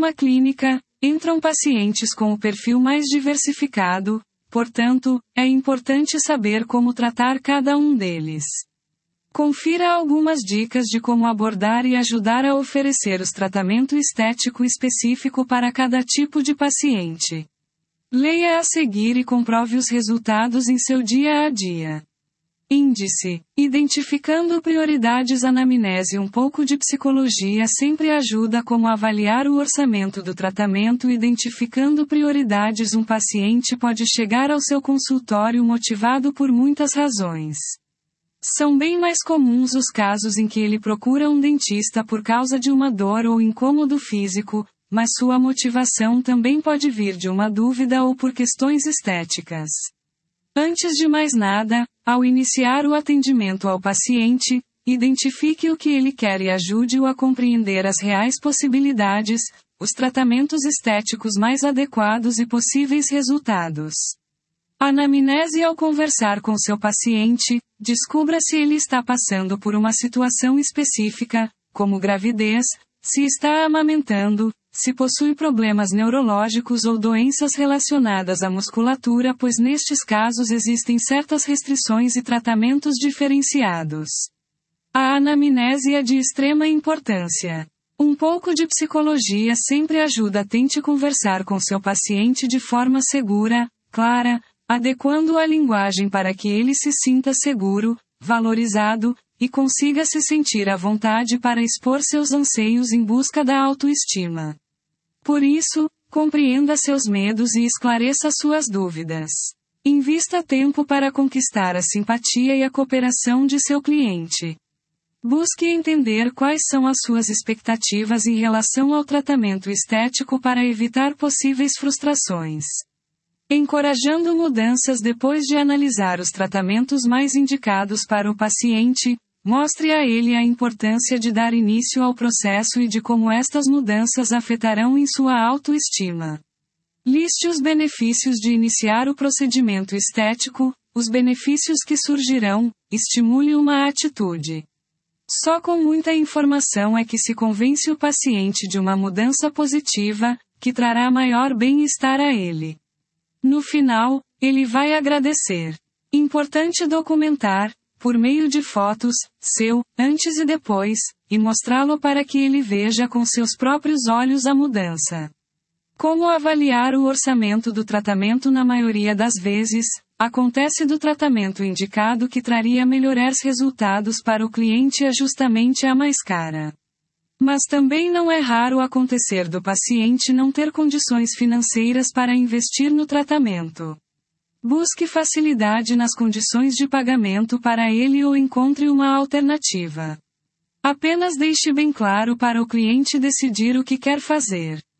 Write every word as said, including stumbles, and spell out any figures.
uma clínica, entram pacientes com o perfil mais diversificado, portanto, é importante saber como tratar cada um deles. Confira algumas dicas de como abordar e ajudar a oferecer o tratamento estético específico para cada tipo de paciente. Leia a seguir e comprove os resultados em seu dia a dia. Índice. Identificando prioridades. Anamnese. Um pouco de psicologia sempre ajuda como avaliar o orçamento do tratamento. Identificando prioridades. Um paciente pode chegar ao seu consultório motivado por muitas razões. São bem mais comuns os casos em que ele procura um dentista por causa de uma dor ou incômodo físico, mas sua motivação também pode vir de uma dúvida ou por questões estéticas. Antes de mais nada, ao iniciar o atendimento ao paciente, identifique o que ele quer e ajude-o a compreender as reais possibilidades, os tratamentos estéticos mais adequados e possíveis resultados. Anamnese. Ao conversar com seu paciente, descubra se ele está passando por uma situação específica, como gravidez, se está amamentando, se possui problemas neurológicos ou doenças relacionadas à musculatura, pois nestes casos existem certas restrições e tratamentos diferenciados. A anamnese é de extrema importância. Um pouco de psicologia sempre ajuda. Tente conversar com seu paciente de forma segura, clara, adequando a linguagem para que ele se sinta seguro, valorizado, e consiga se sentir à vontade para expor seus anseios em busca da autoestima. Por isso, compreenda seus medos e esclareça suas dúvidas. Invista tempo para conquistar a simpatia e a cooperação de seu cliente. Busque entender quais são as suas expectativas em relação ao tratamento estético para evitar possíveis frustrações. Encorajando mudanças. Depois de analisar os tratamentos mais indicados para o paciente, mostre a ele a importância de dar início ao processo e de como estas mudanças afetarão em sua autoestima. Liste os benefícios de iniciar o procedimento estético, os benefícios que surgirão, estimule uma atitude. Só com muita informação é que se convence o paciente de uma mudança positiva, que trará maior bem-estar a ele. No final, ele vai agradecer. Importante documentar, por meio de fotos, seu, antes e depois, e mostrá-lo para que ele veja com seus próprios olhos a mudança. Como avaliar o orçamento do tratamento? Na maioria das vezes, acontece do tratamento indicado que traria melhores resultados para o cliente é justamente a mais cara. Mas também não é raro acontecer do paciente não ter condições financeiras para investir no tratamento. Busque facilidade nas condições de pagamento para ele ou encontre uma alternativa. Apenas deixe bem claro para o cliente decidir o que quer fazer.